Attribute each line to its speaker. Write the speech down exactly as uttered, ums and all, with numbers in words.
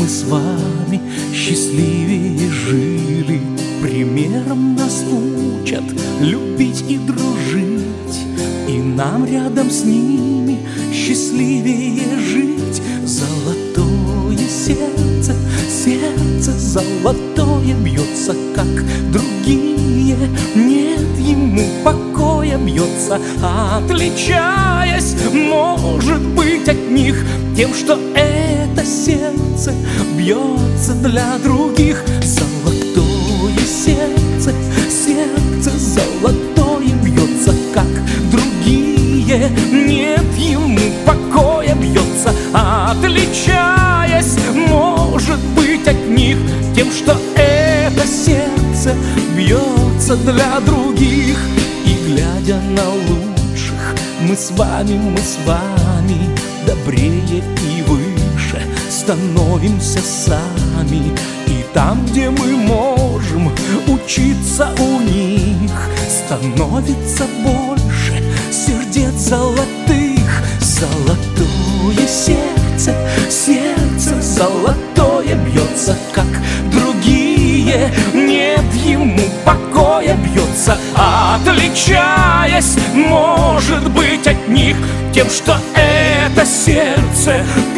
Speaker 1: мы с вами счастливее жили. Примером нас учат любить и дружить, и нам рядом с ними счастливее жить. Золотое сердце, сердце золотое бьется, как другие, нет ему покоя, бьется, отличаясь, может быть, от них тем, что это сердце бьется для других. Золотое сердце, сердце золотое бьется, как другие, нет ему покоя, бьется, отличаясь, может быть, от них тем, что это сердце бьется для других. И глядя на лучших, мы с вами, мы с вами добрее и выше становимся сами. И там, где мы можем учиться у них, становится больше сердец золотых. Золотое сердце, сердце золотое бьется, как другие, нет ему покоя, бьется, отличаясь, может быть, от них тем, что это сердце